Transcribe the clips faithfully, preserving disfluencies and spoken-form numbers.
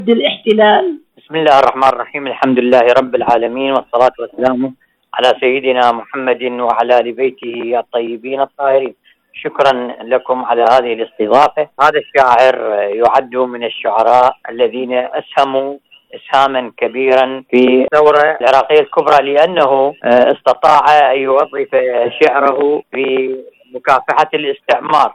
الاحتلال؟ بسم الله الرحمن الرحيم. الحمد لله رب العالمين، والصلاة والسلام على سيدنا محمد وعلى آل بيته الطيبين الطاهرين. شكرا لكم على هذه الاستضافة. هذا الشاعر يعد من الشعراء الذين أسهموا إسهاما كبيرا في الثورة العراقية الكبرى، لأنه استطاع أن يوظف شعره في مكافحة الاستعمار،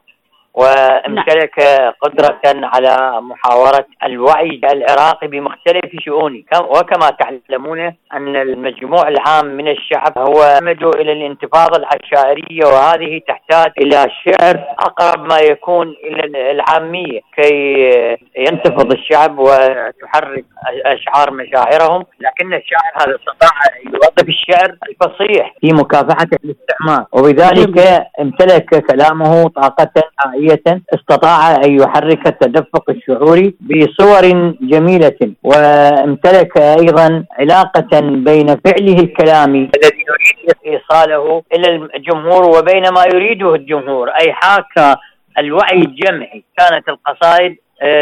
وامتلك قدرة على محاورة الوعي العراقي بمختلف شؤونه. وكما تعلمون أن المجموع العام من الشعب هو مدعو إلى الانتفاضة العشائرية، وهذه تحتاج إلى شعر أقرب ما يكون إلى العامية كي ينتفض الشعب وتحرك أشعار مشاعرهم. لكن الشاعر هذا استطاع يوظف الشعر الفصيح في مكافحة الاستعمار، وبذلك امتلك كلامه طاقة عائية استطاع أن يحرك التدفق الشعوري بصور جميلة، وامتلك أيضا علاقة بين فعله الكلامي الذي يريد إيصاله إلى الجمهور وبين ما يريده الجمهور، أي حاكى الوعي الجمعي. كانت القصائد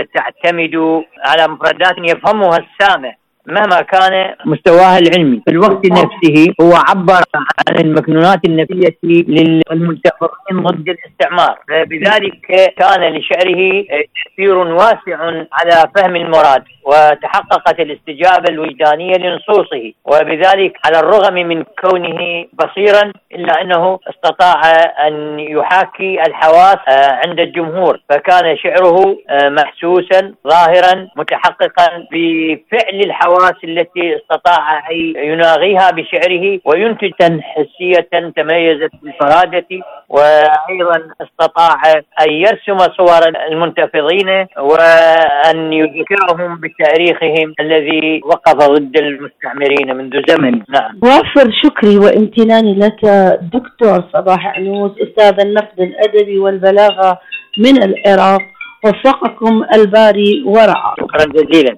تعتمد على مفردات يفهمها السامع مهما كان مستواها العلمي. في الوقت نفسه هو عبر عن المكنونات النفسية للمنتفضين ضد الاستعمار، بذلك كان لشعره تأثير واسع على فهم المراد، وتحققت الاستجابة الوجدانية لنصوصه. وبذلك على الرغم من كونه بصيرا إلا أنه استطاع أن يحاكي الحواس عند الجمهور، فكان شعره محسوسا ظاهرا متحققا بفعل الحواس التي استطاع أن يناغيها بشعره، وينتج حسية تميزت بالفرادة، وأيضا استطاع أن يرسم صور المنتفضين وأن يذكرهم بتاريخهم الذي وقف ضد المستعمرين منذ زمن. نعم. وافر شكري وامتناني لك دكتور صباح عنوس، أستاذ النقد الأدبي والبلاغة من العراق، وفقكم الباري ورعاه. شكرا جزيلا.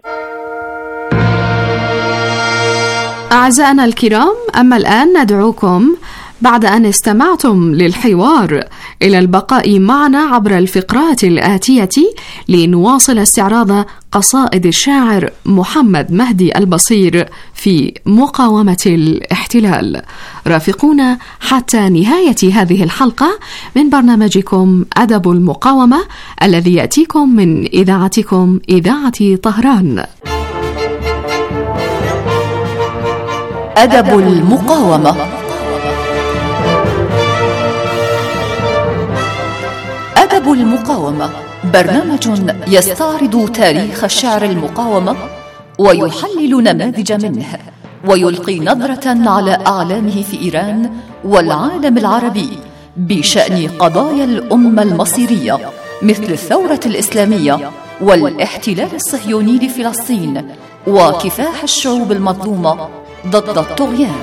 أعزائنا الكرام، أما الآن ندعوكم بعد أن استمعتم للحوار إلى البقاء معنا عبر الفقرات الآتية لنواصل استعراض قصائد الشاعر محمد مهدي البصير في مقاومة الاحتلال. رافقونا حتى نهاية هذه الحلقة من برنامجكم أدب المقاومة الذي يأتيكم من إذاعتكم إذاعة طهران. أدب المقاومة. أدب المقاومة برنامج يستعرض تاريخ الشعر المقاومة ويحلل نماذج منه، ويلقي نظرة على أعلامه في إيران والعالم العربي بشأن قضايا الأمة المصيرية، مثل الثورة الإسلامية والاحتلال الصهيوني لفلسطين وكفاح الشعوب المظلومة ضد الطغيان.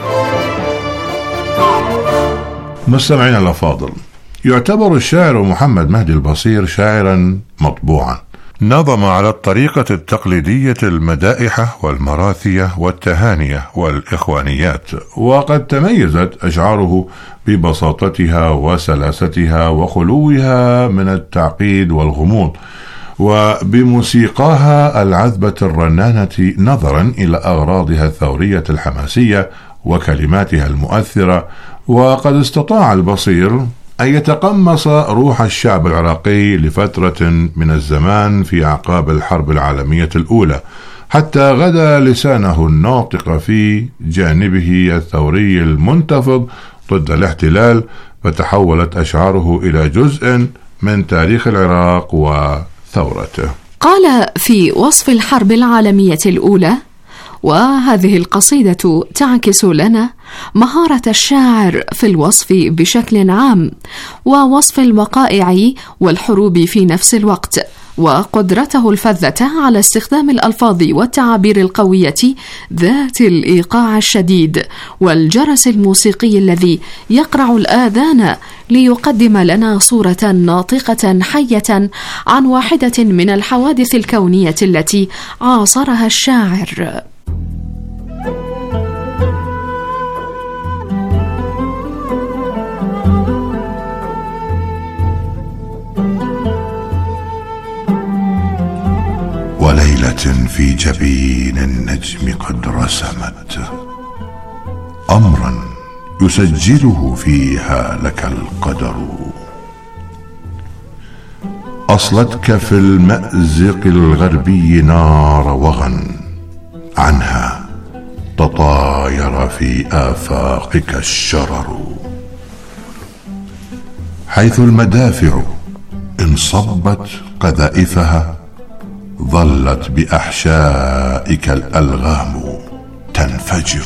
مستمعينا الأفاضل، يعتبر الشاعر محمد مهدي البصير شاعرا مطبوعا، نظم على الطريقة التقليدية المدائح والمراثية والتهانية والإخوانيات، وقد تميزت أشعاره ببساطتها وسلاستها وخلوها من التعقيد والغموض، وبموسيقاها العذبة الرنانة نظرا إلى أغراضها الثورية الحماسية وكلماتها المؤثرة. وقد استطاع البصير أن يتقمص روح الشعب العراقي لفترة من الزمان في أعقاب الحرب العالمية الأولى، حتى غدا لسانه الناطق في جانبه الثوري المنتفض ضد الاحتلال، فتحولت أشعاره إلى جزء من تاريخ العراق وثورته. قال في وصف الحرب العالمية الأولى: وهذه القصيدة تعكس لنا مهارة الشاعر في الوصف بشكل عام، ووصف الوقائع والحروب في نفس الوقت، وقدرته الفذة على استخدام الألفاظ والتعابير القوية ذات الإيقاع الشديد، والجرس الموسيقي الذي يقرع الآذان ليقدم لنا صورة ناطقة حية عن واحدة من الحوادث الكونية التي عاصرها الشاعر. وليلة في جبين النجم قد رسمت أمرا يسجله فيها لك القدر. أصلتك في المأزق الغربي نار وغى، عنها تطاير في آفاقك الشرر. حيث المدافع إن صبت قذائفها ظلت بأحشائك الألغام تنفجر.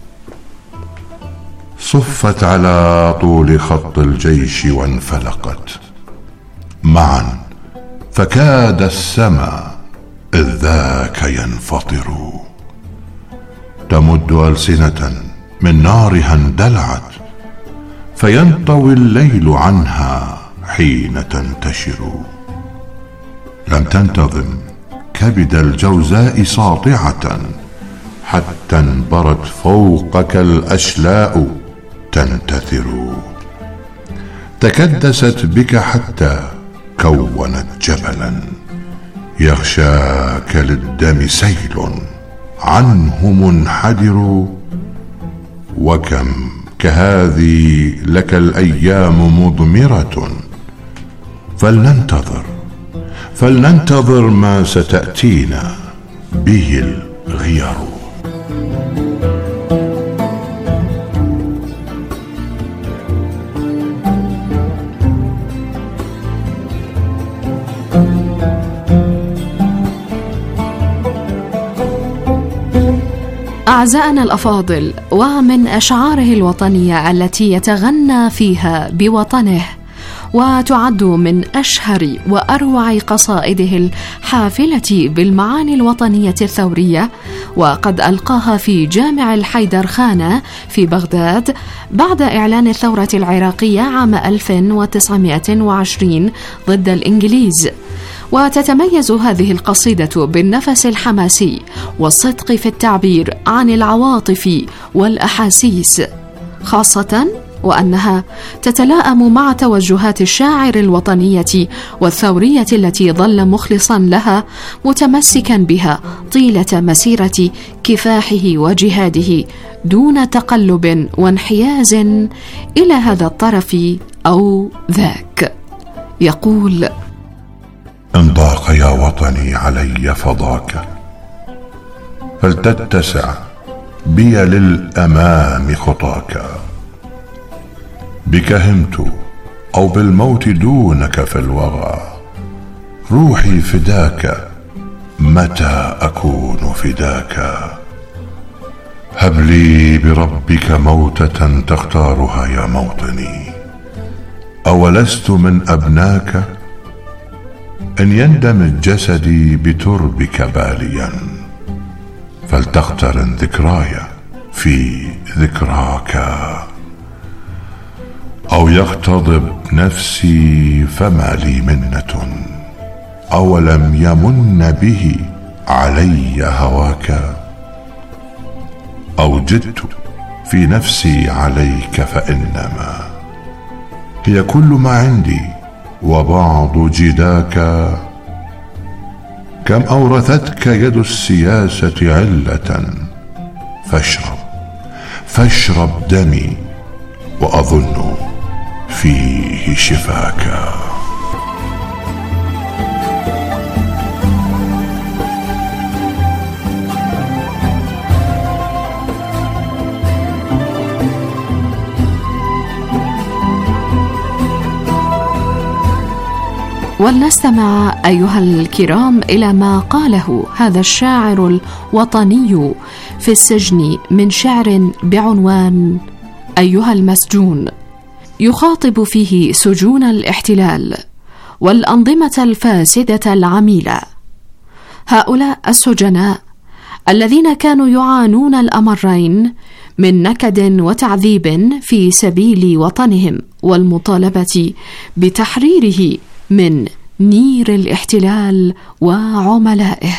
صفت على طول خط الجيش وانفلقت معا، فكاد السما إذ ذاك ينفطر. تمد ألسنة من نارها اندلعت، فينطوي الليل عنها حين تنتشر. لم تنتظم كبد الجوزاء ساطعة، حتى انبرت فوقك الأشلاء تنتثر. تكدست بك حتى كونت جبلا، يغشاك للدم سيل عنه منحدر. وكم كهذه لك الأيام مضمرة، فلننتظر فلننتظر ما ستأتينا به الغير. أعزائنا الأفاضل، ومن أشعاره الوطنية التي يتغنى فيها بوطنه وتعد من أشهر وأروع قصائده الحافلة بالمعاني الوطنية الثورية، وقد ألقاها في جامع الحيدر خانة في بغداد بعد إعلان الثورة العراقية عام ألف وتسعمائة وعشرين ضد الإنجليز. وتتميز هذه القصيدة بالنفس الحماسي والصدق في التعبير عن العواطف والأحاسيس، خاصة وأنها تتلائم مع توجهات الشاعر الوطنية والثورية التي ظل مخلصا لها، متمسكا بها طيلة مسيرة كفاحه وجهاده دون تقلب وانحياز إلى هذا الطرف أو ذاك. يقول: إن ضاق يا وطني علي فضاك، فلتتسع بي للأمام خطاك. بك همت أو بالموت دونك في الوغى، روحي فداك متى أكون فداك. هب لي بربك موتة تختارها يا موطني، أولست من أبناك؟ إن يندمج جسدي بتربك باليا، فلتقترن ذكراي في ذكراك. أو يغتضب نفسي فما لي منة، أولم يمن به علي هواك. أو جدت في نفسي عليك، فإنما هي كل ما عندي وبعض جداك. كم أورثتك يد السياسة علة، فاشرب فاشرب دمي وأظن فيه شفاك. ولنستمع أيها الكرام إلى ما قاله هذا الشاعر الوطني في السجن من شعر بعنوان أيها المسجون، يخاطب فيه سجون الاحتلال والأنظمة الفاسدة العميلة. هؤلاء السجناء الذين كانوا يعانون الأمرين من نكد وتعذيب في سبيل وطنهم والمطالبة بتحريره من نير الاحتلال وعملائه.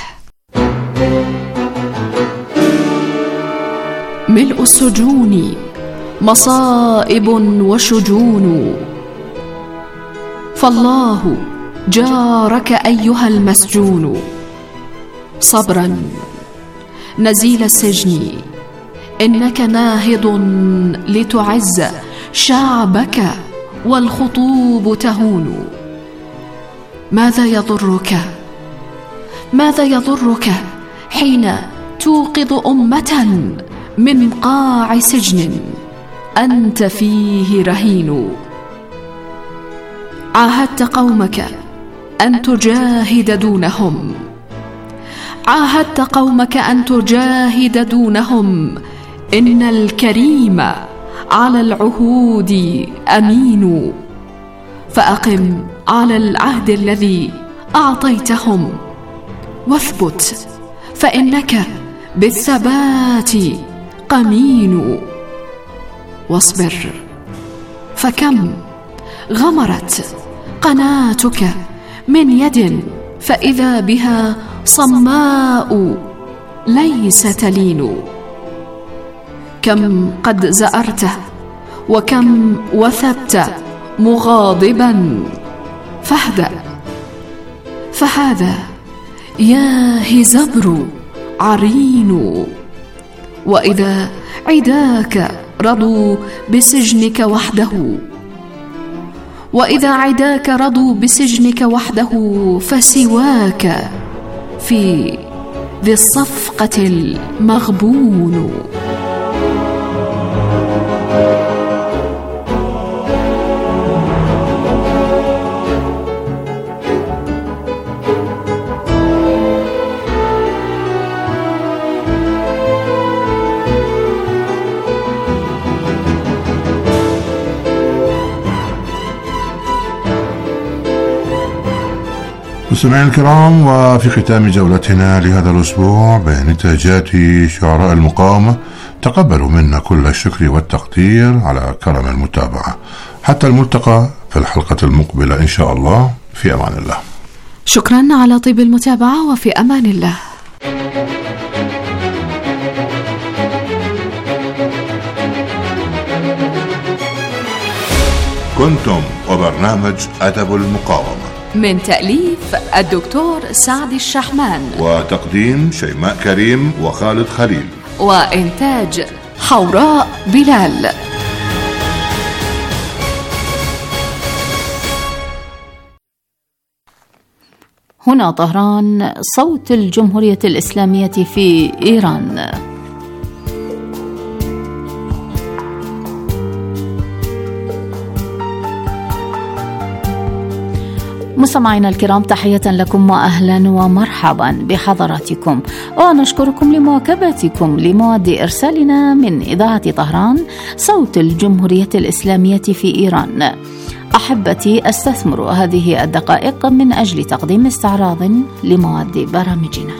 ملء السجون مصائب وشجون، فالله جارك أيها المسجون. صبرا نزيل السجن، إنك ناهض لتعز شعبك والخطوب تهون. ماذا يضرك ماذا يضرك حين توقظ أمة من قاع سجن أنت فيه رهين؟ عاهدت قومك أن تجاهد دونهم عاهدت قومك أن تجاهد دونهم إن الكريم على العهود أمين. فأقم على العهد الذي أعطيتهم واثبت، فإنك بالثبات قمين. واصبر، فكم غمرت قناتك من يد فإذا بها صماء ليس تلين. كم قد زأرته وكم وثبت مغاضبا، فاهدأ، فهذا يا هزبر عرين. وإذا عداك رضوا بسجنك وحده وإذا عداك رضوا بسجنك وحده فسواك في ذي الصفقة المغبون. مستمعينا الكرام، وفي ختام جولتنا لهذا الأسبوع بين نتاجات شعراء المقاومة، تقبلوا منا كل الشكر والتقدير على كرم المتابعة. حتى الملتقى في الحلقة المقبلة إن شاء الله. في أمان الله. شكرا على طيب المتابعة، وفي أمان الله. كنتم وبرنامج أدب المقاومة من تأليف الدكتور سعد الشحمان، وتقديم شيماء كريم وخالد خليل، وإنتاج حوراء بلال. هنا طهران، صوت الجمهورية الإسلامية في إيران. مستمعينا الكرام، تحية لكم وأهلا ومرحبا بحضراتكم، ونشكركم لمواكبتكم لمواد إرسالنا من إذاعة طهران صوت الجمهورية الإسلامية في إيران. أحبتي، أستثمر هذه الدقائق من أجل تقديم استعراض لمواد برامجنا.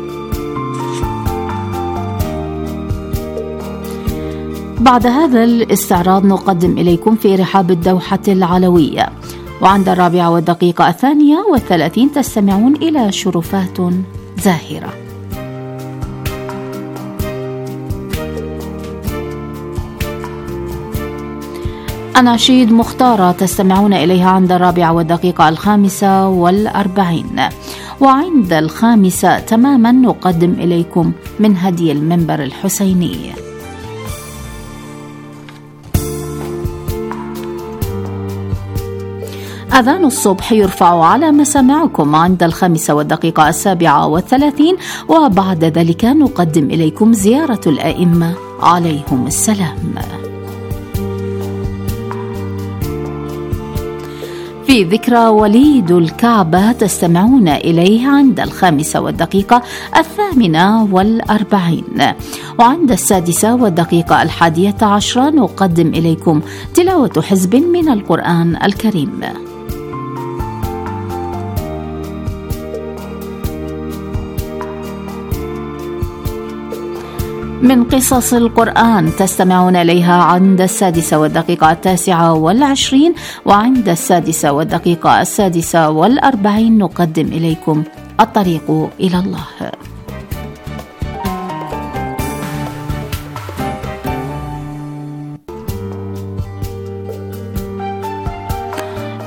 بعد هذا الاستعراض نقدم إليكم في رحاب الدوحة العلوية، وعند الرابعة والدقيقة الثانية والثلاثين تستمعون إلى شرفات زاهرة. أناشيد مختارة تستمعون إليها عند الرابعة والدقيقة الخامسة والأربعين، وعند الخامسة تماما نقدم إليكم من هدي المنبر الحسيني. أذان الصبح يرفع على مسامعكم عند الخامسة والدقيقة السابعة والثلاثين، وبعد ذلك نقدم إليكم زيارة الأئمة عليهم السلام. في ذكرى وليد الكعبة تستمعون إليه عند الخامسة والدقيقة الثامنة والأربعين، وعند السادسة والدقيقة الحادية عشرة نقدم إليكم تلاوة حزب من القرآن الكريم. من قصص القرآن تستمعون إليها عند السادسة والدقيقة التاسعة والعشرين، وعند السادسة والدقيقة السادسة والأربعين نقدم إليكم الطريق إلى الله.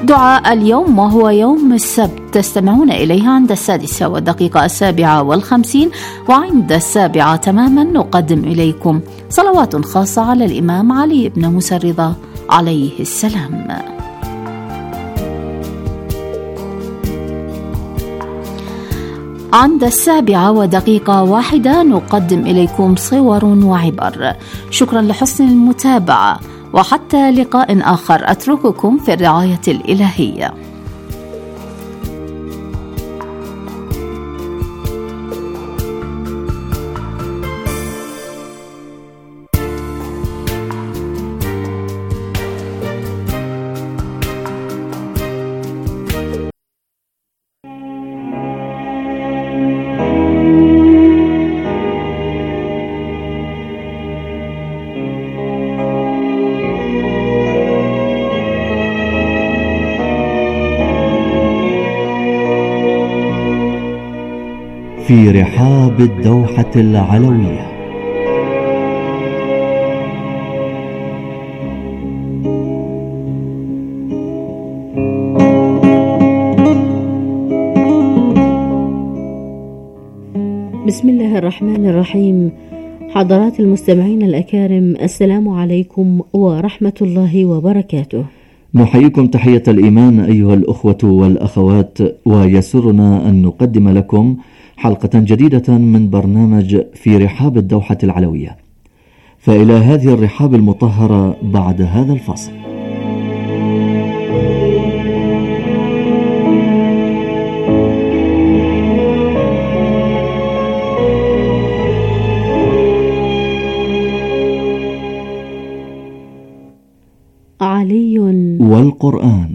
دعاء اليوم وهو يوم السبت تستمعون إليه عند السادسة والدقيقة السابعة والخمسين، وعند السابعة تماما نقدم إليكم صلوات خاصة على الإمام علي بن موسى الرضا عليه السلام. عند السابعة ودقيقة واحدة نقدم إليكم صور وعبر. شكرا لحسن المتابعة، وحتى لقاء آخر أترككم في الرعاية الإلهية. في رحاب الدوحة العلوية. بسم الله الرحمن الرحيم. حضرات المستمعين الأكارم، السلام عليكم ورحمة الله وبركاته. نحييكم تحية الإيمان أيها الأخوة والأخوات، ويسرنا أن نقدم لكم حلقة جديدة من برنامج في رحاب الدوحة العلوية. فإلى هذه الرحاب المطهرة بعد هذا الفاصل. علي والقرآن.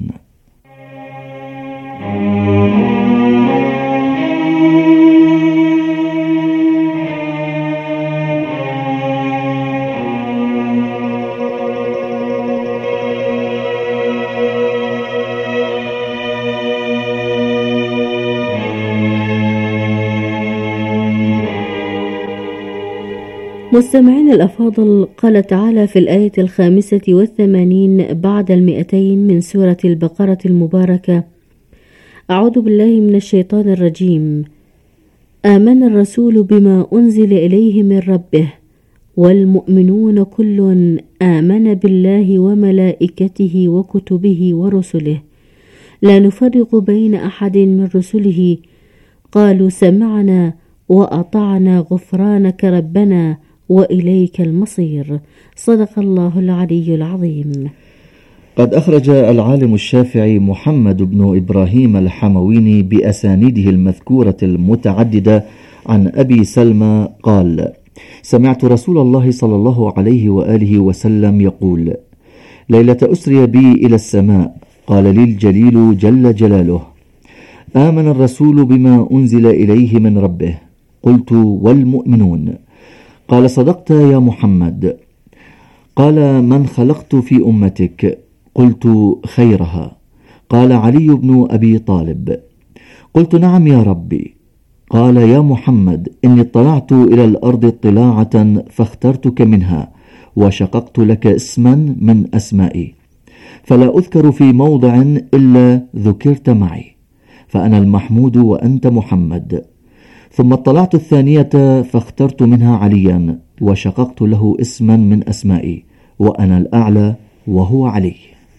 مستمعين الأفاضل، قال تعالى في الآية الخامسة والثمانين بعد المئتين من سورة البقرة المباركة: أعوذ بالله من الشيطان الرجيم. آمن الرسول بما أنزل إليه من ربه والمؤمنون كل آمن بالله وملائكته وكتبه ورسله لا نفرق بين أحد من رسله قالوا سمعنا وأطعنا غفرانك ربنا وإليك المصير. صدق الله العلي العظيم. قد أخرج العالم الشافعي محمد بن إبراهيم الحمويني بأسانيده المذكورة المتعددة عن أبي سلمى قال: سمعت رسول الله صلى الله عليه وآله وسلم يقول: ليلة أسري بي إلى السماء قال لي الجليل جل جلاله: آمن الرسول بما أنزل إليه من ربه. قلت: والمؤمنون؟ قال: صدقت يا محمد. قال: من خلقت في أمتك؟ قلت: خيرها. قال: علي بن أبي طالب. قلت: نعم يا ربي. قال: يا محمد، إني اطلعت إلى الأرض اطلاعة فاخترتك منها وشققت لك اسما من أسمائي، فلا أذكر في موضع إلا ذكرت معي، فأنا المحمود وأنت محمد. ثم اطلعت الثانية فاخترت منها عليا وشققت له اسما من أسمائي، وأنا الأعلى وهو علي.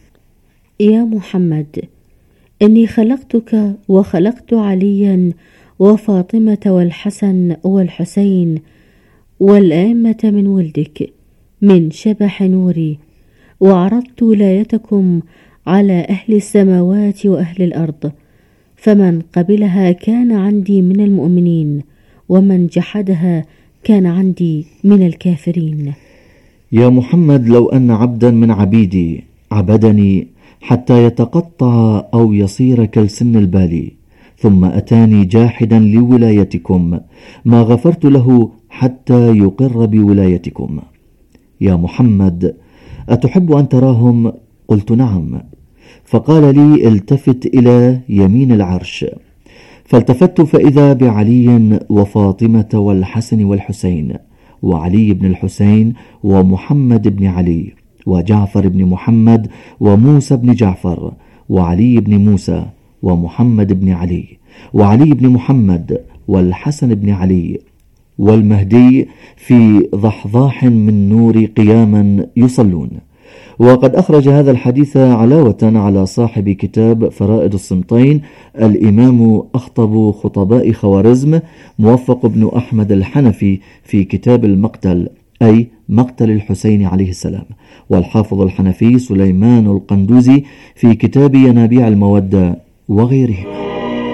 يا محمد، إني خلقتك وخلقت عليا وفاطمة والحسن والحسين والأئمة من ولدك من شبح نوري، وعرضت ولايتكم على أهل السماوات وأهل الأرض، فمن قبلها كان عندي من المؤمنين، ومن جحدها كان عندي من الكافرين. يا محمد، لو أن عبدا من عبيدي عبدني حتى يتقطع أو يصير كالسن البالي، ثم أتاني جاحدا لولايتكم، ما غفرت له حتى يقر بولايتكم. يا محمد، أتحب أن تراهم؟ قلت: نعم. فقال لي: التفت إلى يمين العرش. فالتفت فإذا بعلي وفاطمة والحسن والحسين، وعلي بن الحسين ومحمد بن علي وجعفر بن محمد وموسى بن جعفر وعلي بن موسى ومحمد بن علي وعلي بن محمد والحسن بن علي والمهدي في ضحضاح من نور قياما يصلون. وقد أخرج هذا الحديث علاوة على صاحب كتاب فرائد الصمتين الإمام أخطب خطباء خوارزم موفق بن أحمد الحنفي في كتاب المقتل، أي مقتل الحسين عليه السلام، والحافظ الحنفي سليمان القندوزي في كتاب ينابيع المودة وغيرهما.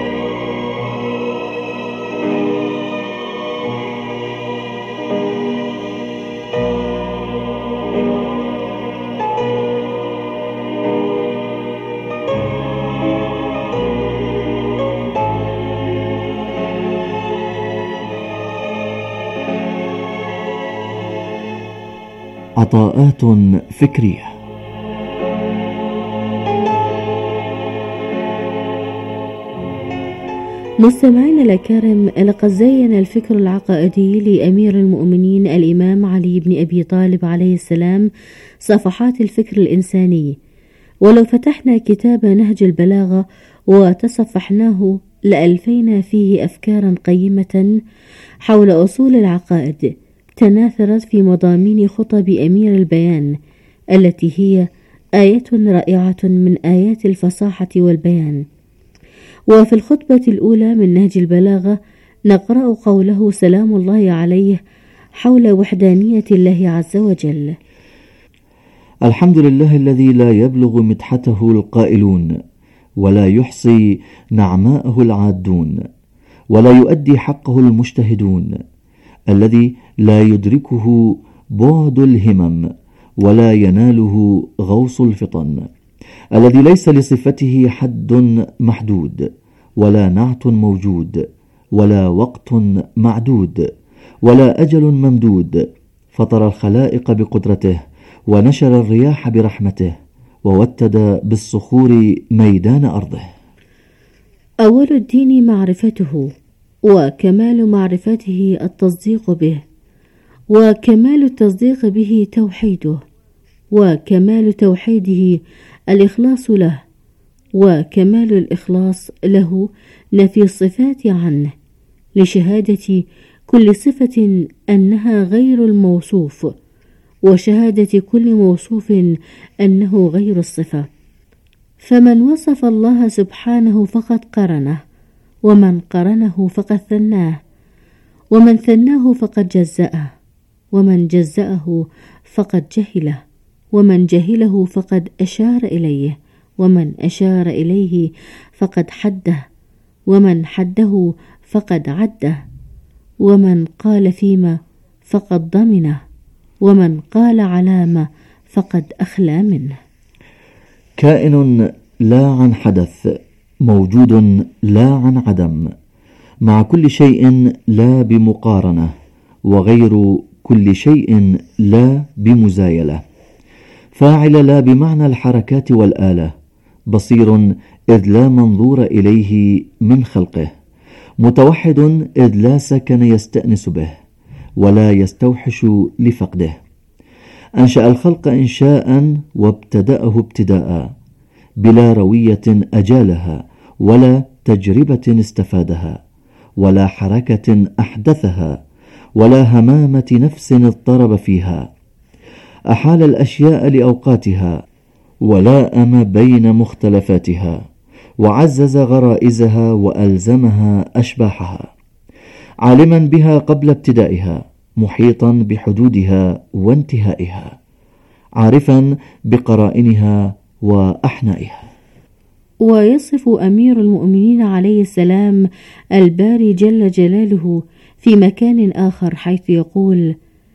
عطاءات فكرية. مستمعين الأكارم، لقد زين الفكر العقائدي لأمير المؤمنين الإمام علي بن أبي طالب عليه السلام صفحات الفكر الإنساني. ولو فتحنا كتاب نهج البلاغة وتصفحناه لألفينا فيه أفكارا قيمة حول أصول العقائد تناثرت في مضامين خطب أمير البيان، التي هي آية رائعة من آيات الفصاحة والبيان. وفي الخطبة الأولى من نهج البلاغة نقرأ قوله سلام الله عليه حول وحدانية الله عز وجل: الحمد لله الذي لا يبلغ مدحته القائلون، ولا يحصي نعماءه العادون، ولا يؤدي حقه المجتهدون، الذي لا يدركه بعد الهمم، ولا يناله غوص الفطن، الذي ليس لصفته حد محدود، ولا نعت موجود، ولا وقت معدود، ولا أجل ممدود، فطر الخلائق بقدرته، ونشر الرياح برحمته، ووتد بالصخور ميدان أرضه. أول الدين معرفته، وكمال معرفته التصديق به، وكمال التصديق به توحيده، وكمال توحيده الإخلاص له، وكمال الإخلاص له نفي الصفات عنه، لشهادة كل صفة أنها غير الموصوف، وشهادة كل موصوف أنه غير الصفة. فمن وصف الله سبحانه فقد قرنه، ومن قرنه فقد ثناه، ومن ثناه فقد جزأه، ومن جزأه فقد جهله، ومن جهله فقد أشار إليه، ومن أشار إليه فقد حده، ومن حده فقد عده، ومن قال فيما فقد ضمنه، ومن قال علامة فقد أخلى منه. كائن لا عن حدث، موجود لا عن عدم، مع كل شيء لا بمقارنة، وغير كل شيء لا بمزايلة، فاعل لا بمعنى الحركات والآلة، بصير إذ لا منظور إليه من خلقه، متوحد إذ لا سكن يستأنس به ولا يستوحش لفقده، أنشأ الخلق إنشاء وابتدأه ابتداء، بلا روية أجالها، ولا تجربة استفادها، ولا حركة أحدثها، ولا همامة نفس اضطرب فيها، أحال الأشياء لأوقاتها، ولاءم بين مختلفاتها، وعزز غرائزها وألزمها أشباحها، عالما بها قبل ابتدائها، محيطا بحدودها وانتهائها، عارفا بقرائنها وأحنائها. ويصف أمير المؤمنين عليه السلام الباري جل جلاله في مكان آخر حيث يقول: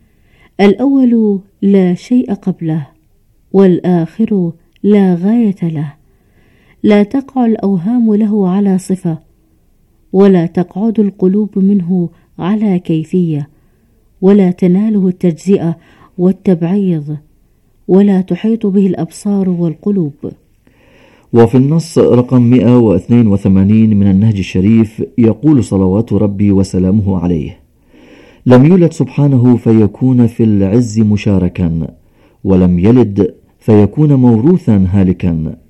الأول لا شيء قبله، والآخر لا غاية له، لا تقع الأوهام له على صفة، ولا تقعد القلوب منه على كيفية، ولا تناله التجزئة والتبعيض، ولا تحيط به الأبصار والقلوب. وفي النص رقم مئة واثنين وثمانين من النهج الشريف يقول صلوات ربي وسلامه عليه: لم يولد سبحانه فيكون في العز مشاركا، ولم يلد فيكون موروثا هالكا،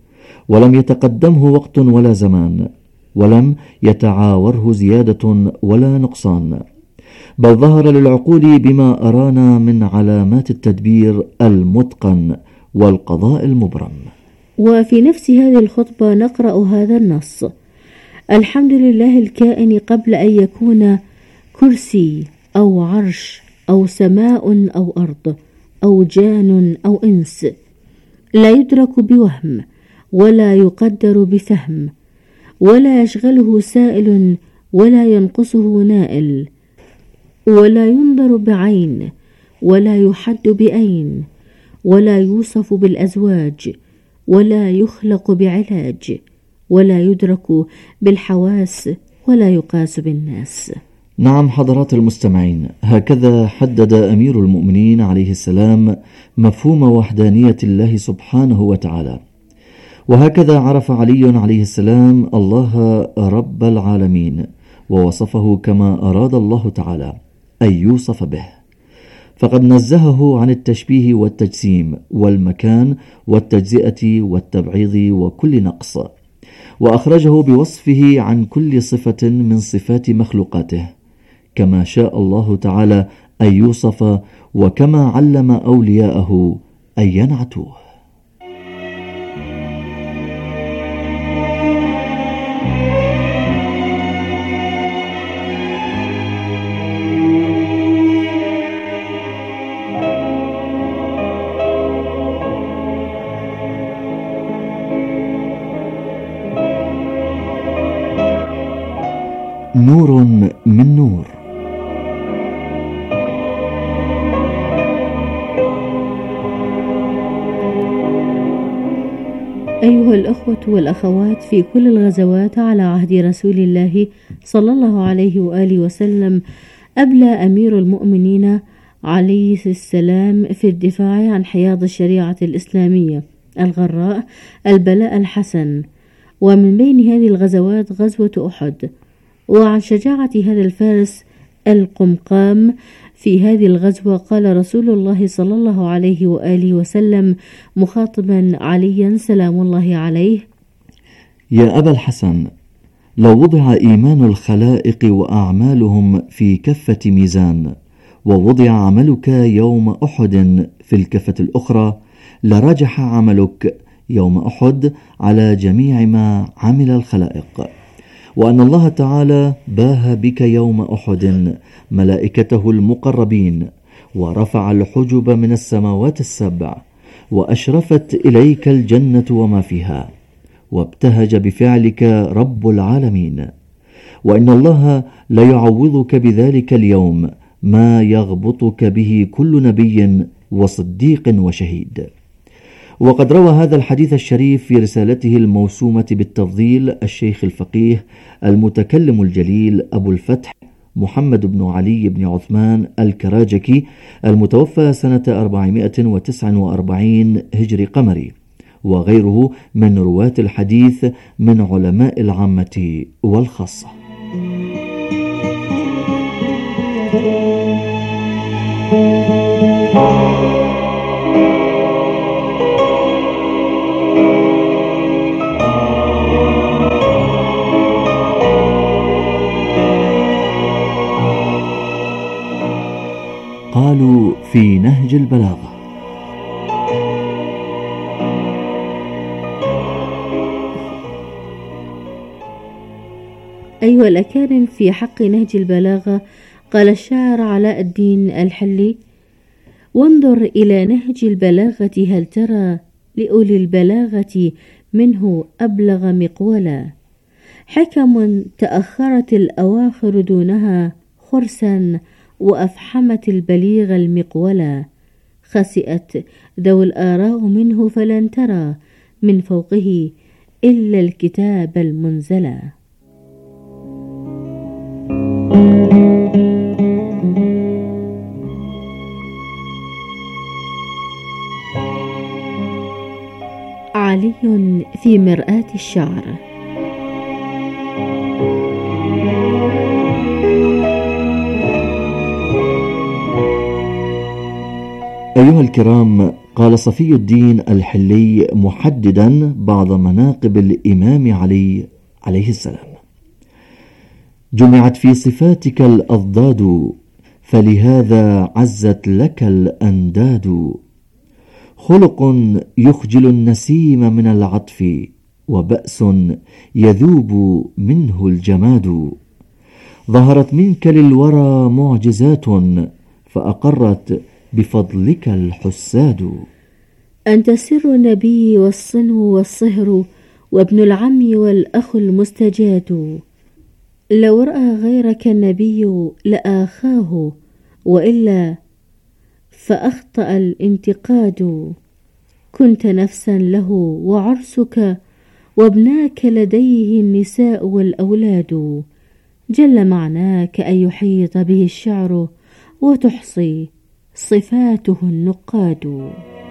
ولم يتقدمه وقت ولا زمان، ولم يتعاوره زيادة ولا نقصان، بل ظهر للعقول بما أرانا من علامات التدبير المتقن والقضاء المبرم. وفي نفس هذه الخطبة نقرأ هذا النص: الحمد لله الكائن قبل أن يكون كرسي أو عرش أو سماء أو أرض أو جان أو إنس، لا يدرك بوهم ولا يقدر بفهم، ولا يشغله سائل ولا ينقصه نائل، ولا ينظر بعين ولا يحد بأين، ولا يوصف بالأزواج، ولا يخلق بعلاج، ولا يدرك بالحواس، ولا يقاس بالناس. نعم حضرات المستمعين، هكذا حدد أمير المؤمنين عليه السلام مفهوم وحدانية الله سبحانه وتعالى، وهكذا عرف علي عليه السلام الله رب العالمين، ووصفه كما أراد الله تعالى أن يوصف به، فقد نزهه عن التشبيه والتجسيم والمكان والتجزئة والتبعيض وكل نقص، وأخرجه بوصفه عن كل صفة من صفات مخلوقاته كما شاء الله تعالى أن يوصف، وكما علم أولياءه أن ينعتوه. نور من نور. أيها الأخوة والأخوات، في كل الغزوات على عهد رسول الله صلى الله عليه وآله وسلم أبلى أمير المؤمنين عليه السلام في الدفاع عن حياض الشريعة الإسلامية الغراء البلاء الحسن. ومن بين هذه الغزوات غزوة أحد. وعن شجاعة هذا الفارس القمقام في هذه الغزوة قال رسول الله صلى الله عليه وآله وسلم مخاطبا عليا سلام الله عليه: يا أبا الحسن، لو وضع إيمان الخلائق وأعمالهم في كفة ميزان، ووضع عملك يوم أحد في الكفة الأخرى، لرجح عملك يوم أحد على جميع ما عمل الخلائق، وأن الله تعالى باه بك يوم أحد ملائكته المقربين، ورفع الحجب من السماوات السبع، وأشرفت إليك الجنة وما فيها، وابتهج بفعلك رب العالمين، وإن الله ليعوضك بذلك اليوم ما يغبطك به كل نبي وصديق وشهيد. وقد روى هذا الحديث الشريف في رسالته الموسومة بالتفضيل الشيخ الفقيه المتكلم الجليل أبو الفتح محمد بن علي بن عثمان الكراجكي المتوفى سنة أربعمائة وتسعة وأربعين هجري قمري، وغيره من رواة الحديث من علماء العامة والخاصة. قالوا في نهج البلاغة. أيها الأكارم، في حق نهج البلاغة قال الشاعر علاء الدين الحلي: وانظر إلى نهج البلاغة هل ترى لأولي البلاغة منه أبلغ مقولا، حكم تأخرت الأواخر دونها خرسا، وأفحمت البليغ المقولا، خسئت ذوي الآراء منه فلن ترى من فوقه إلا الكتاب المنزلا. علي في مرآة الشعر. أيها الكرام، قال صفي الدين الحلي محددا بعض مناقب الإمام علي عليه السلام: جمعت في صفاتك الأضداد، فلهذا عزت لك الأنداد. خلق يخجل النسيم من العطف، وبأس يذوب منه الجماد. ظهرت منك للورى معجزات، فأقرت بفضلك الحساد. أنت سر النبي والصنو والصهر، وابن العم والأخ المستجاد. لو رأى غيرك النبي لآخاه، وإلا فأخطأ الانتقاد. كنت نفسا له وعرسك، وابناك لديه النساء والأولاد. جل معناك أن يحيط به الشعر، وتحصي صفاته النقاد.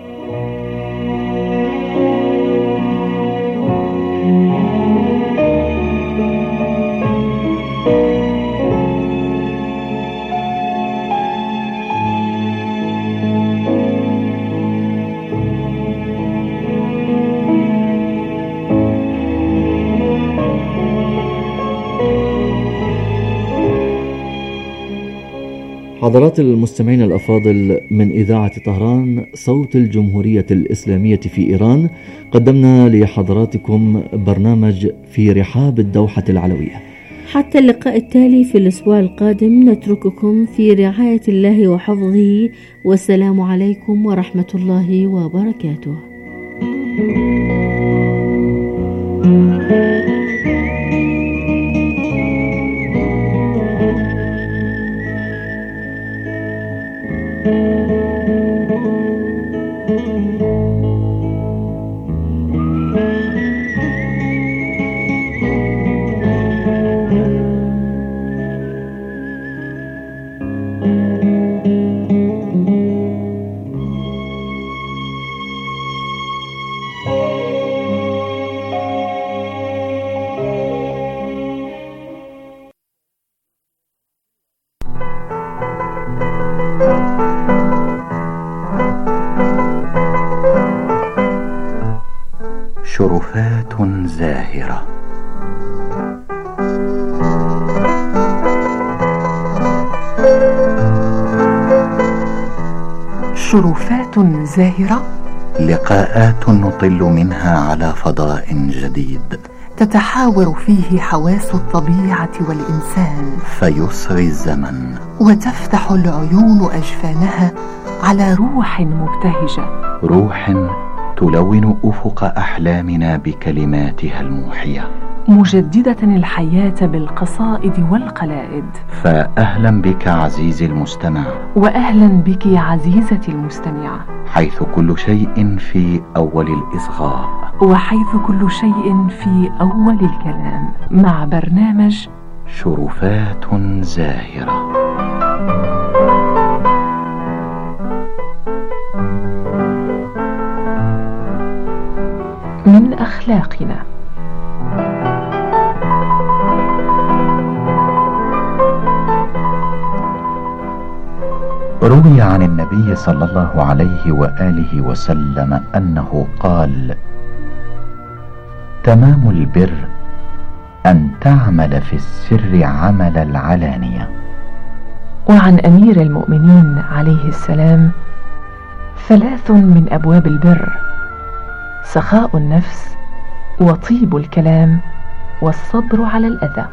حضرات المستمعين الأفاضل، من إذاعة طهران صوت الجمهورية الإسلامية في إيران، قدمنا لحضراتكم برنامج في رحاب الدوحة العلوية. حتى اللقاء التالي في الأسبوع القادم، نترككم في رعاية الله وحفظه، والسلام عليكم ورحمة الله وبركاته. شرفات زاهرة. شرفات زاهرة، لقاءات نطل منها على فضاء جديد، تتحاور فيه حواس الطبيعة والإنسان، فيصغي الزمن وتفتح العيون أجفانها على روح مبتهجة، روح تلون أفق أحلامنا بكلماتها الموحية، مجددة الحياة بالقصائد والقلائد. فأهلا بك عزيزي المستمع، وأهلا بك عزيزتي المستمعة، حيث كل شيء في أول الإصغاء، وحيث كل شيء في أول الكلام، مع برنامج شرفات زاهرة. من أخلاقنا. روي عن النبي صلى الله عليه وآله وسلم أنه قال: تمام البر أن تعمل في السر عمل العلانية. وعن أمير المؤمنين عليه السلام: ثلاث من أبواب البر: سخاء النفس، وطيب الكلام، والصبر على الأذى.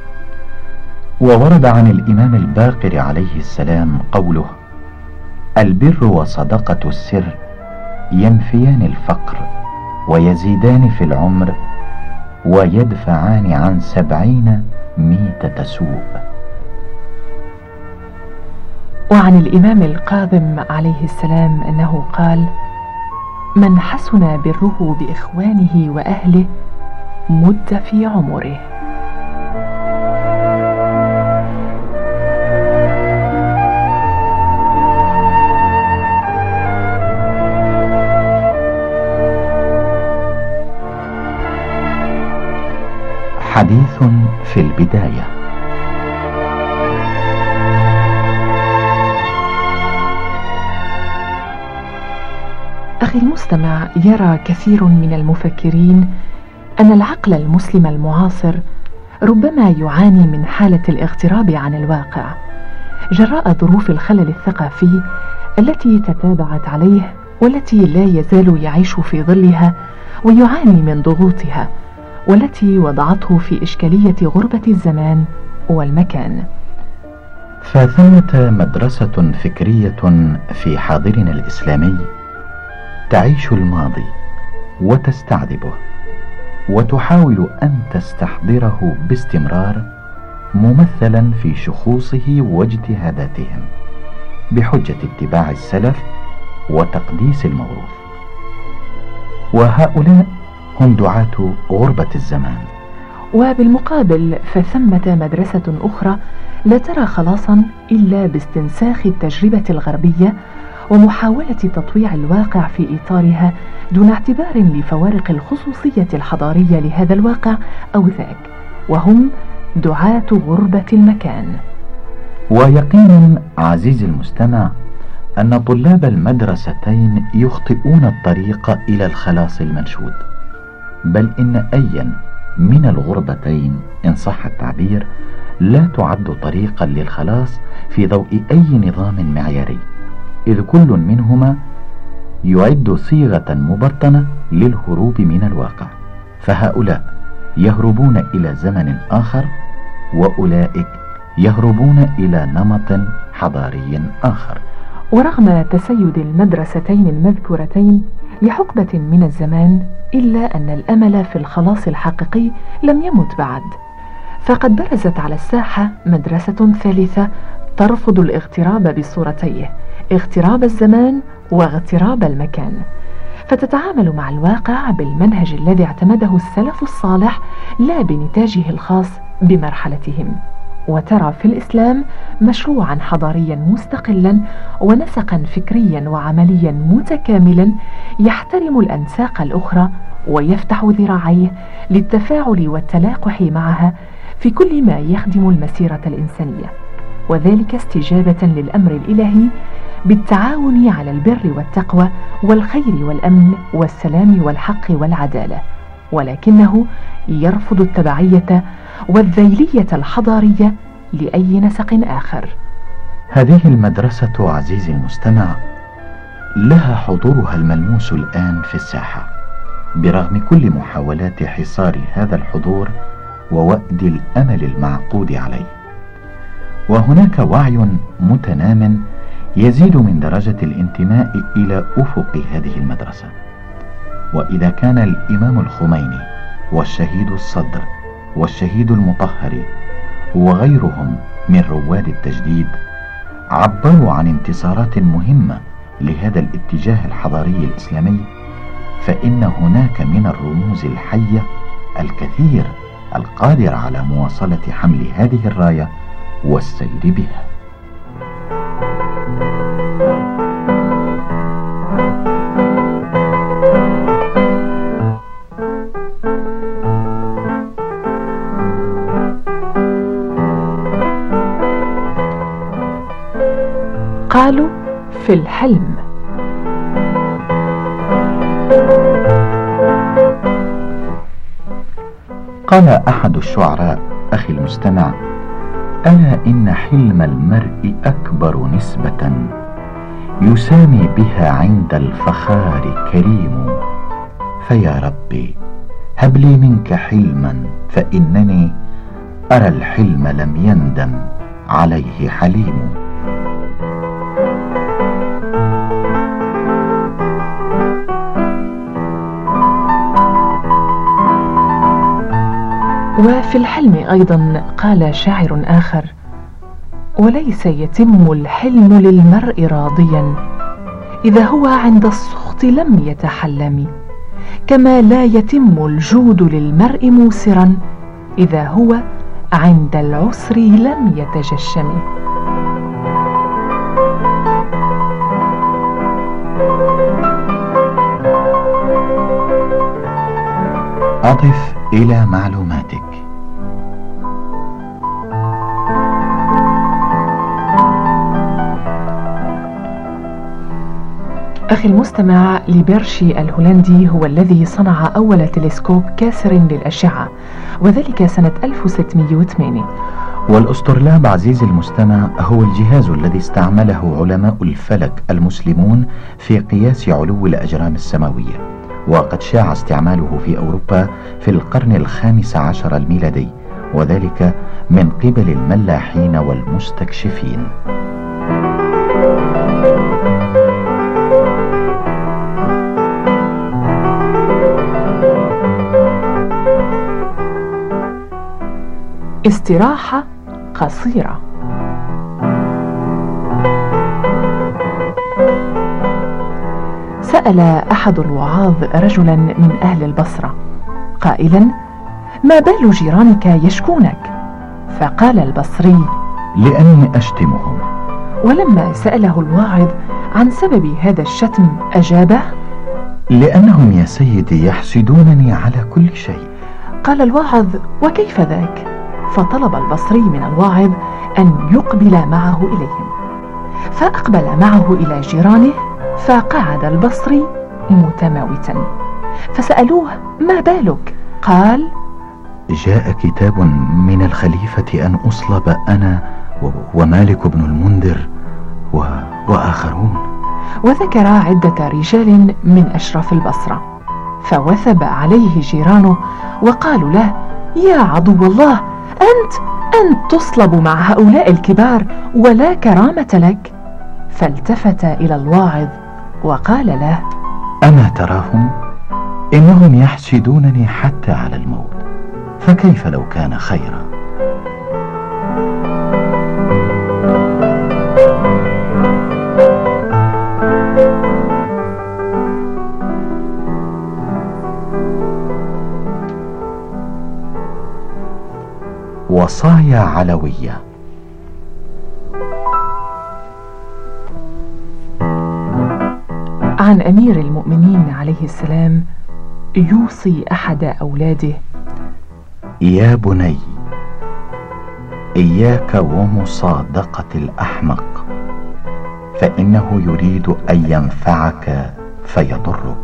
وورد عن الإمام الباقر عليه السلام قوله: البر وصدقة السر ينفيان الفقر، ويزيدان في العمر، ويدفعان عن سبعين ميتة سوء. وعن الإمام القاظم عليه السلام أنه قال: من حسن بره بإخوانه وأهله مد في عمره. حديث في البداية. أخي المستمع، يرى كثير من المفكرين أن العقل المسلم المعاصر ربما يعاني من حالة الاغتراب عن الواقع جراء ظروف الخلل الثقافي التي تتابعت عليه، والتي لا يزال يعيش في ظلها ويعاني من ضغوطها، والتي وضعته في إشكالية غربة الزمان والمكان. فثمة مدرسة فكرية في حاضرنا الإسلامي تعيش الماضي وتستعذبه وتحاول أن تستحضره باستمرار، ممثلا في شخوصه واجتهاداتهم بحجة اتباع السلف وتقديس الموروث. وهؤلاء هم دعاة غربة الزمان. وبالمقابل فثمة مدرسة أخرى لا ترى خلاصا إلا باستنساخ التجربة الغربية ومحاولة تطويع الواقع في إطارها دون اعتبار لفوارق الخصوصية الحضارية لهذا الواقع أو ذاك، وهم دعاة غربة المكان. ويقين عزيزي المستمع أن طلاب المدرستين يخطئون الطريق إلى الخلاص المنشود، بل إن أيا من الغربتين إن صح التعبير لا تعد طريقا للخلاص في ضوء أي نظام معياري، إذ كل منهما يعد صيغة مبطنة للهروب من الواقع، فهؤلاء يهربون إلى زمن آخر وأولئك يهربون إلى نمط حضاري آخر. ورغم تسيد المدرستين المذكورتين لحقبة من الزمان، إلا أن الأمل في الخلاص الحقيقي لم يمت بعد، فقد برزت على الساحة مدرسة ثالثة ترفض الاغتراب بصورتيه، اغتراب الزمان واغتراب المكان، فتتعامل مع الواقع بالمنهج الذي اعتمده السلف الصالح لا بنتاجه الخاص بمرحلتهم، وترى في الإسلام مشروعا حضاريا مستقلا ونسقا فكريا وعمليا متكاملا يحترم الأنساق الأخرى ويفتح ذراعيه للتفاعل والتلاقح معها في كل ما يخدم المسيرة الإنسانية، وذلك استجابة للأمر الإلهي بالتعاون على البر والتقوى والخير والأمن والسلام والحق والعدالة، ولكنه يرفض التبعية والذيلية الحضارية لأي نسق آخر. هذه المدرسة عزيزي المستمع لها حضورها الملموس الآن في الساحة، برغم كل محاولات حصار هذا الحضور ووأد الأمل المعقود عليه. وهناك وعي متنام يزيد من درجة الانتماء إلى أفق هذه المدرسة. وإذا كان الإمام الخميني والشهيد الصدر والشهيد المطهري وغيرهم من رواد التجديد عبروا عن انتصارات مهمة لهذا الاتجاه الحضاري الإسلامي، فإن هناك من الرموز الحية الكثير القادر على مواصلة حمل هذه الراية والسير بها. قالوا في الحلم. قال أحد الشعراء أخي المستمع: ألا إن حلم المرء أكبر نسبة يسامي بها عند الفخار كريم، فيا ربي هب لي منك حلما فإنني أرى الحلم لم يندم عليه حليم. وفي الحلم أيضا قال شاعر آخر: وليس يتم الحلم للمرء راضيا إذا هو عند السخط لم يتحلم، كما لا يتم الجود للمرء موسرا إذا هو عند العسر لم يتجشم. أضف إلى معلوماتك: أخي المستمع، ليبرشي الهولندي هو الذي صنع أول تلسكوب كاسر للأشعة، وذلك سنة ألف وستمئة وثمانية. والأسترلاب عزيزي المستمع هو الجهاز الذي استعمله علماء الفلك المسلمون في قياس علو الأجرام السماوية، وقد شاع استعماله في أوروبا في القرن الخامس عشر الميلادي، وذلك من قبل الملاحين والمستكشفين. استراحة قصيرة. سأل أحد الوعاظ رجلا من أهل البصرة قائلا: ما بال جيرانك يشكونك؟ فقال البصري: لأني أشتمهم. ولما سأله الواعظ عن سبب هذا الشتم أجابه: لأنهم يا سيدي يحسدونني على كل شيء. قال الواعظ: وكيف ذاك؟ فطلب البصري من الواعظ أن يقبل معه إليهم، فأقبل معه إلى جيرانه، فقعد البصري متماوتا، فسألوه: ما بالك؟ قال: جاء كتاب من الخليفة أن أصلب أنا ومالك بن المنذر و... وآخرون. وذكر عدة رجال من أشراف البصرة، فوثب عليه جيرانه وقالوا له: يا عدو الله، أنت أنت تصلب مع هؤلاء الكبار ولا كرامة لك. فالتفت إلى الواعظ وقال له: أما تراهم؟ إنهم يحسدونني حتى على الموت، فكيف لو كان خيرا؟ وصايا علوية. عن أمير المؤمنين عليه السلام يوصي أحد أولاده: يا بني، إياك ومصادقة الأحمق، فإنه يريد أن ينفعك فيضرك،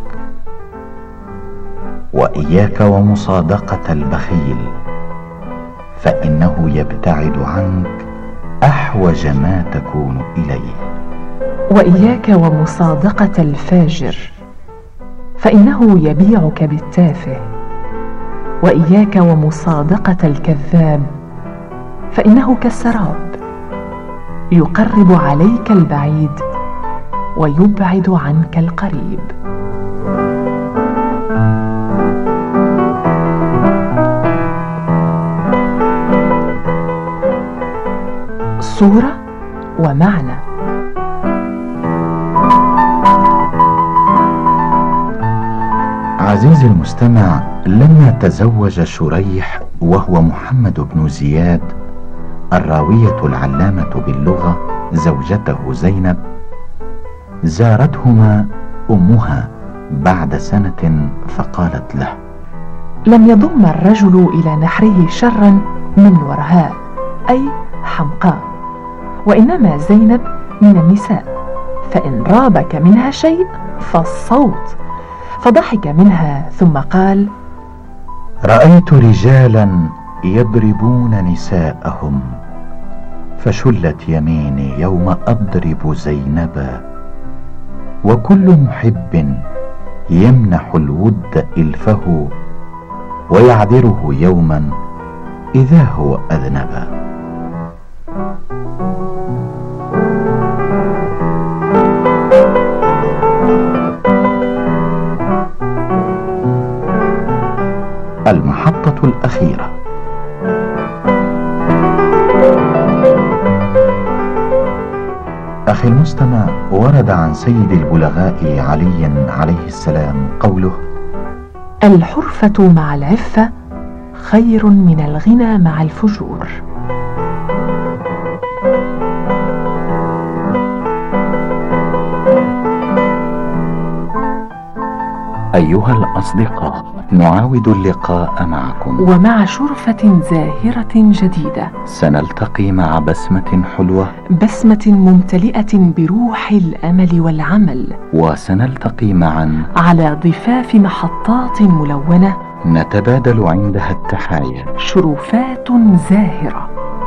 وإياك ومصادقة البخيل، فإنه يبتعد عنك أحوج ما تكون إليه، وإياك ومصادقة الفاجر، فإنه يبيعك بالتافه، وإياك ومصادقة الكذاب، فإنه كالسراب يقرب عليك البعيد ويبعد عنك القريب. صورة ومعنى. عزيزي المستمع، لما تزوج شريح وهو محمد بن زياد الراوية العلامة باللغة زوجته زينب، زارتهما أمها بعد سنة فقالت له: لم يضم الرجل إلى نحره شرا من ورهاء، أي حمقاء، وإنما زينب من النساء، فإن رابك منها شيء فالصوت. فضحك منها ثم قال: رأيت رجالا يضربون نساءهم، فشلت يميني يوم أضرب زينبا، وكل محب يمنح الود إلفه، ويعذره يوما إذا هو أذنبا. المحطة الأخيرة. أخي المستمع، ورد عن سيد البلغاء علي عليه السلام قوله: الحرفة مع العفة خير من الغنى مع الفجور. أيها الأصدقاء، نعاود اللقاء معكم، ومع شرفة زاهرة جديدة سنلتقي مع بسمة حلوة، بسمة ممتلئة بروح الأمل والعمل، وسنلتقي معا على ضفاف محطات ملونة نتبادل عندها التحايا، شرفات زاهرة.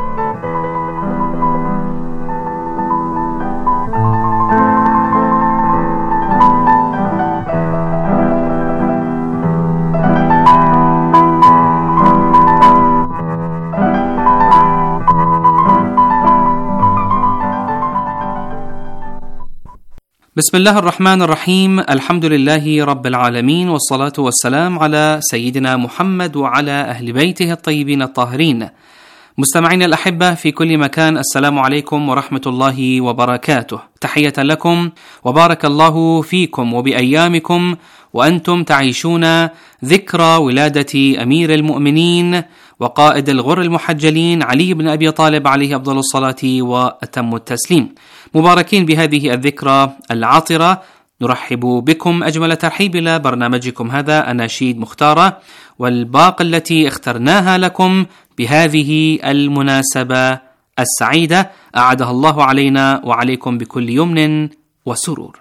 بسم الله الرحمن الرحيم. الحمد لله رب العالمين، والصلاة والسلام على سيدنا محمد وعلى أهل بيته الطيبين الطاهرين. مستمعين الأحبة في كل مكان، السلام عليكم ورحمة الله وبركاته. تحية لكم وبارك الله فيكم وبأيامكم وأنتم تعيشون ذكرى ولادة أمير المؤمنين وقائد الغر المحجلين علي بن أبي طالب عليه أفضل الصلاة وأتم التسليم. مباركين بهذه الذكرى العاطرة، نرحب بكم أجمل ترحيب إلى برنامجكم هذا أناشيد مختارة، والباقة التي اخترناها لكم بهذه المناسبة السعيدة أعادها الله علينا وعليكم بكل يمن وسرور.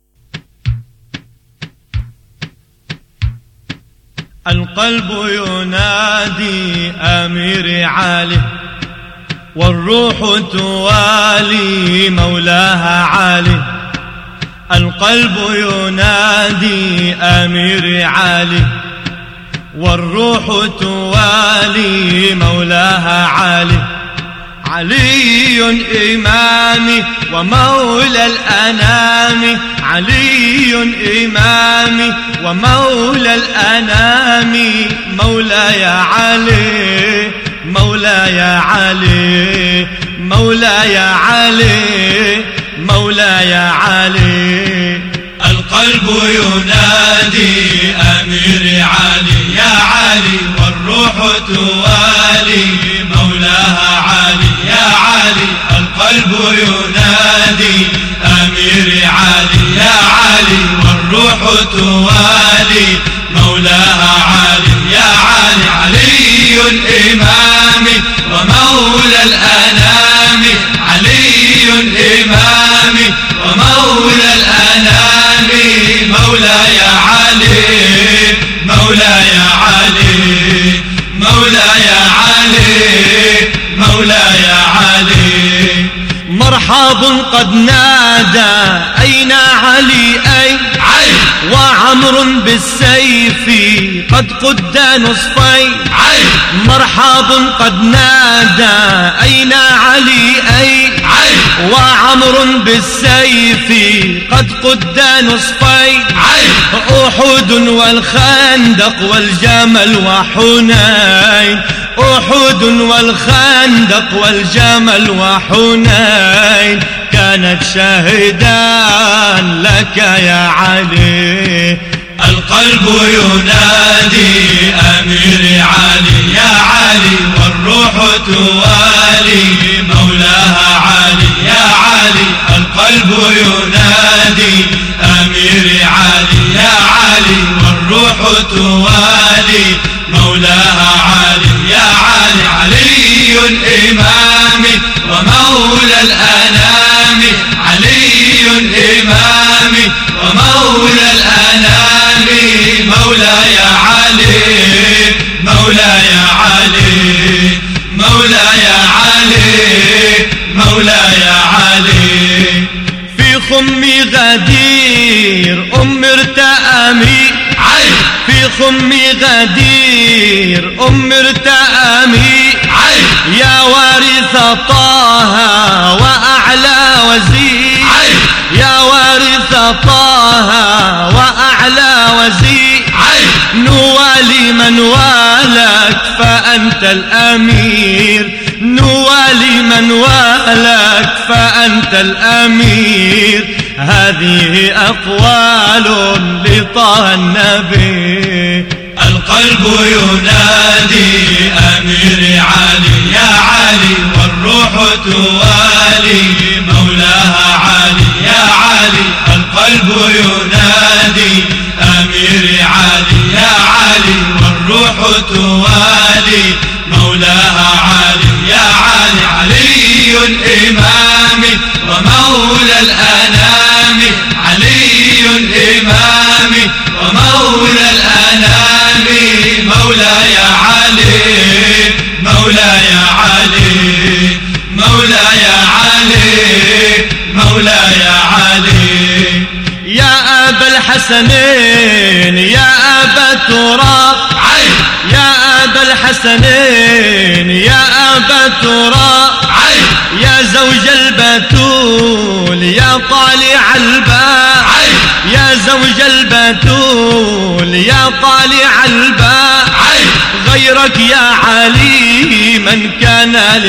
القلب ينادي أمير عالي، والروح توالي مولاها عالي. القلب ينادي أمير عالي، والروح توالي مولاها عالي. علي إمامي ومولى الأنام، علي إمامي ومولى الأنام. مولاي علي، مولاي علي، مولاي علي، مولاي علي. القلب ينادي أمير علي يا علي، والروح توالي مولاها علي يا علي. القلب ينادي أمير علي يا علي، والروح توالي مولاها علي يا علي. علي إمامي ومولى الأنام، علي إمامي ومولى الأنام. مولاي علي، مولاي علي، مولاي علي، مولاي علي. مرحب قد نادى أين علي أين علي، وعمر بالسيف قد قد نصفين علي. مرحب قد نادى أين علي أين علي، وعمر بالسيف قد قد نصفين علي. أحد والخندق والجمل وحنين، أحد والخندق والجمل وحنين. كانت شاهدان لك يا علي. القلب ينادي أمير علي يا علي، والروح توالي مولاها علي يا علي. القلب ينادي أمير علي يا علي، والروح توالي مولاها علي يا علي. القلب ينادي أمير علي يا علي، والروح توالي مولاها علي يا علي. القلب ينادي أمير علي يا علي، والروح توالي مولاها علي يا علي. القلب ينادي أمير علي يا علي، والروح توالي مولاها علي يا علي. القلب ينادي مولاها علي يا علي. علي إمامي ومولى الأنام، علي إمامي ومولى الأنام. مولاي علي، مولاي علي، مولاي علي، مولاي علي. في خمي غدير أمرت أمير علي، في خمي غدير أمرت أمير علي. يا وارث طه وأعلى وزير علي، يا وارث طه وأعلى وزير علي. نوالي من والك فأنت الأمير، نوالي من والك فأنت الأمير. هذه أقوال لطه النبي. القلب ينادي أمير علي يا علي، والروح توالي مولاها علي يا علي. القلب ينادي أمير علي يا علي، توالي مولاها علي يا علي علي إمامي ومولى الأنام علي إمامي ومولى الأنام مولاي علي مولاي علي مولاي علي مولاي علي يا أبا الحسنين يا أبا تراب يا أبا الحسنين يا أبا تراب يا زوج البتول يا طالع الباب يا زوج البتول يا طالع الباب غيرك يا علي من كان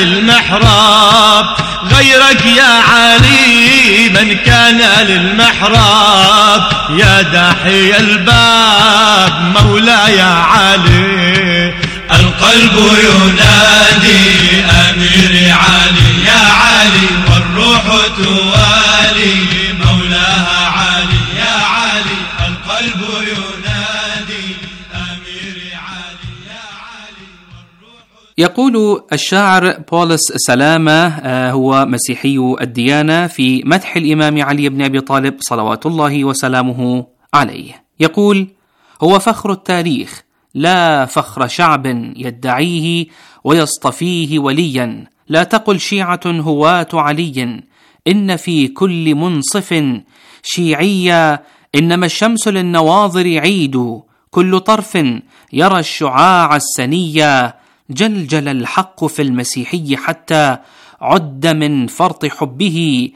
للمحراب غيرك يا علي من كان للمحراب يا داحي الباب مولاي علي القلب ينادي أمير علي يا علي والروح توالي مولاها علي يا علي القلب ينادي أمير علي يا علي والروح. يقول الشاعر بولس سلامة هو مسيحي الديانة في مدح الإمام علي بن أبي طالب صلوات الله وسلامه عليه، يقول: هو فخر التاريخ لا فخر شعب يدعيه ويصطفيه وليا، لا تقل شيعة هواة علي إن في كل منصف شيعية، إنما الشمس للنواظر عيد، كل طرف يرى الشعاع السنية، جلجل الحق في المسيحي حتى عد من فرط حبه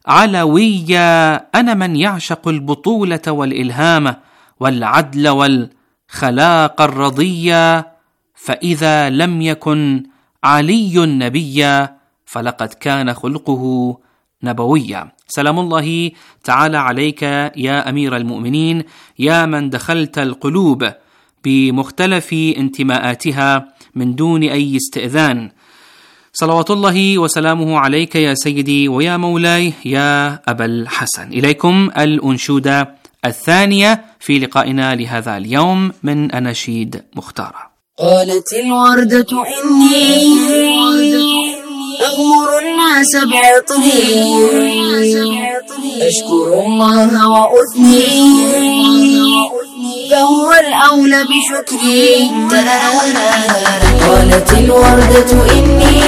علوية. أنا من يعشق البطولة والإلهام والعدل والخلاق الرضية، فإذا لم يكن علي نبيا فلقد كان خلقه نبويا. سلام الله تعالى عليك يا أمير المؤمنين، يا من دخلت القلوب بمختلف انتماءاتها من دون أي استئذان. صلوات الله وسلامه عليك يا سيدي ويا مولاي يا أبا الحسن. إليكم الأنشودة الثانية في لقائنا لهذا اليوم من أناشيد مختارة. قالت الوردة إني أغمر الناس بعطري، أشكر الله وأثني فهو الأولى بشكري. قالت الوردة إني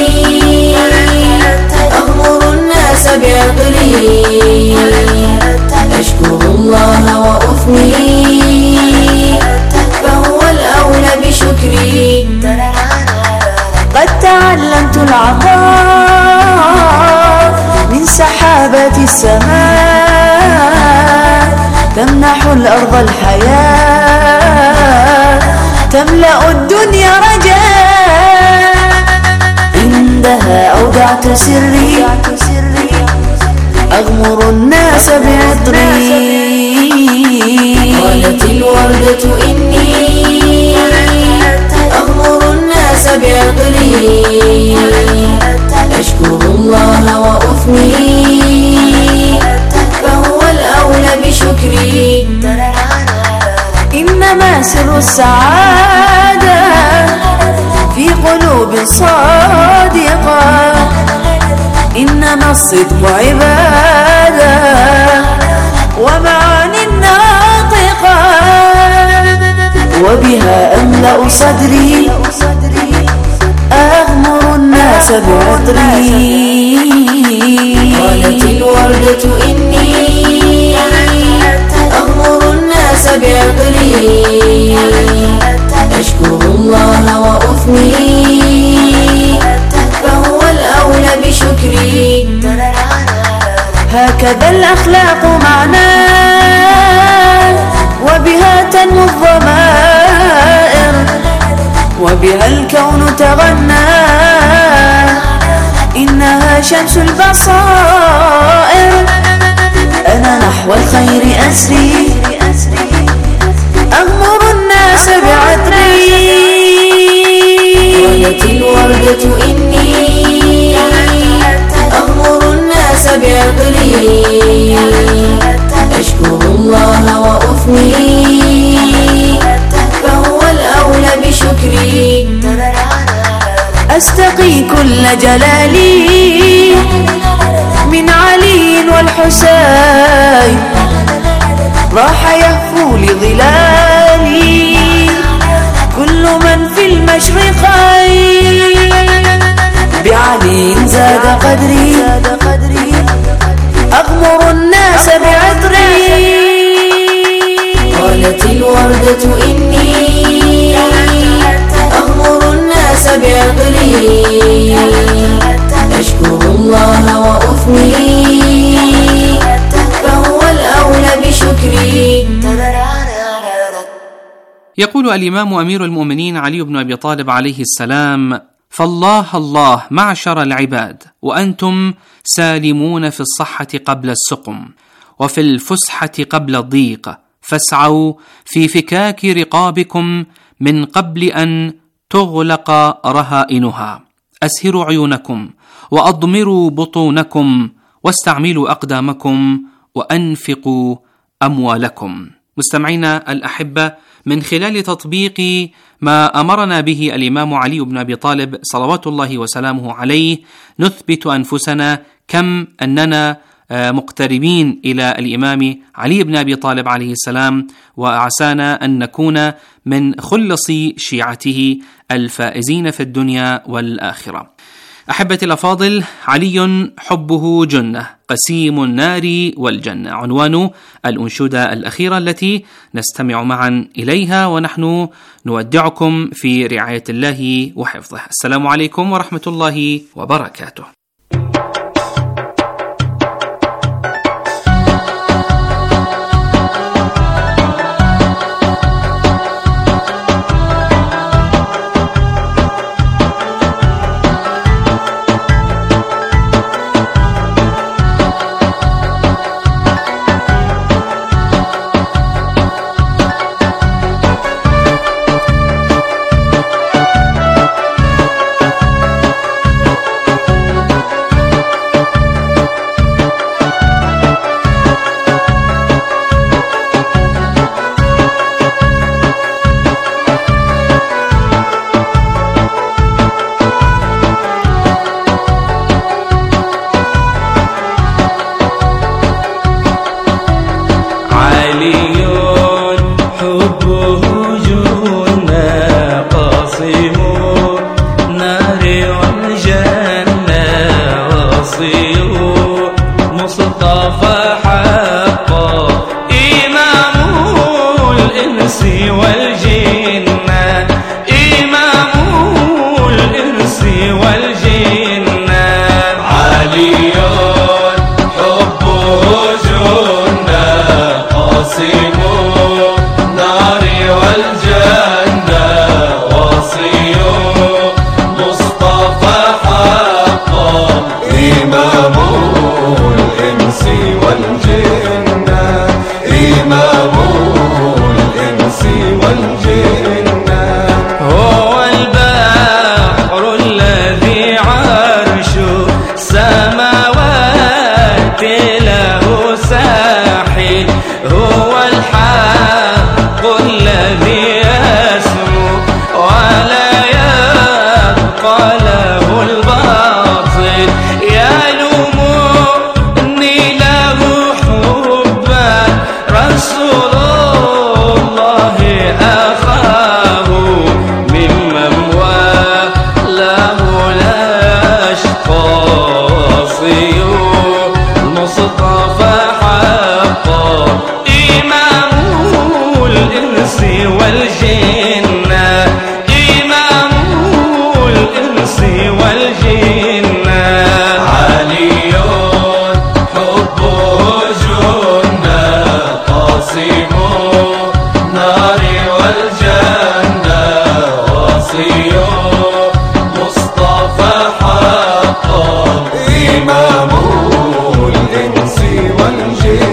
أغمر الناس بعطري، أشكر الله وأثني فهو الأولى بشكري. قد تعلمت العطاء من سحابة السماء، تمنح الأرض الحياة، تملأ الدنيا رجاء، عندها أودعت سري، أغمر الناس بعطري. قالت الوردة إني أغمر الناس بعطري، أشكر الله وأثني فهو الأولى بشكري. إنما سر السعادة في قلوب صادقة، إنما الصدق عبادة ومعاني ناطقة، وبها أملأ صدري، أغمر الناس بعطري. قالت الوردة إني أغمر الناس بعطري، أشكر الله وأثني فهو الأولى بشكري. هكذا الأخلاق معناه، وبها تنمو الضمائر، وبها الكون تغنى، إنها شمس البصائر. أنا نحو الخير أسري، أغمر الناس بعطري. قالت الوردة إني أغمر الناس بعطري، أشكر الله وأثني فهو الأولى بشكري. جلالي من علي والحسين راح يهفو لظلالي كل من في المشرقين بعلي زاد قدري أغمر الناس بعطري قالت الوردة إني أغمر الناس بعطري أشكر الله وأثني فهو الأولى بشكري. يقول الإمام أمير المؤمنين علي بن أبي طالب عليه السلام: فالله الله معشر العباد، وأنتم سالمون في الصحة قبل السقم، وفي الفسحة قبل الضيق، فاسعوا في فكاك رقابكم من قبل أن تغلق رهائنها. أسهروا عيونكم وأضمروا بطونكم واستعملوا أقدامكم وأنفقوا أموالكم. مستمعينا الأحبة، من خلال تطبيق ما أمرنا به الإمام علي بن أبي طالب صلوات الله وسلامه عليه نثبت أنفسنا كم أننا مقتربين إلى الإمام علي بن أبي طالب عليه السلام، وعسانا أن نكون من خلص شيعته الفائزين في الدنيا والآخرة. أحبتي الأفاضل، علي حبه جنة، قسيم النار والجنة، عنوان الأنشودة الأخيرة التي نستمع معا إليها، ونحن نودعكم في رعاية الله وحفظه. السلام عليكم ورحمة الله وبركاته. إمام الإنس والجن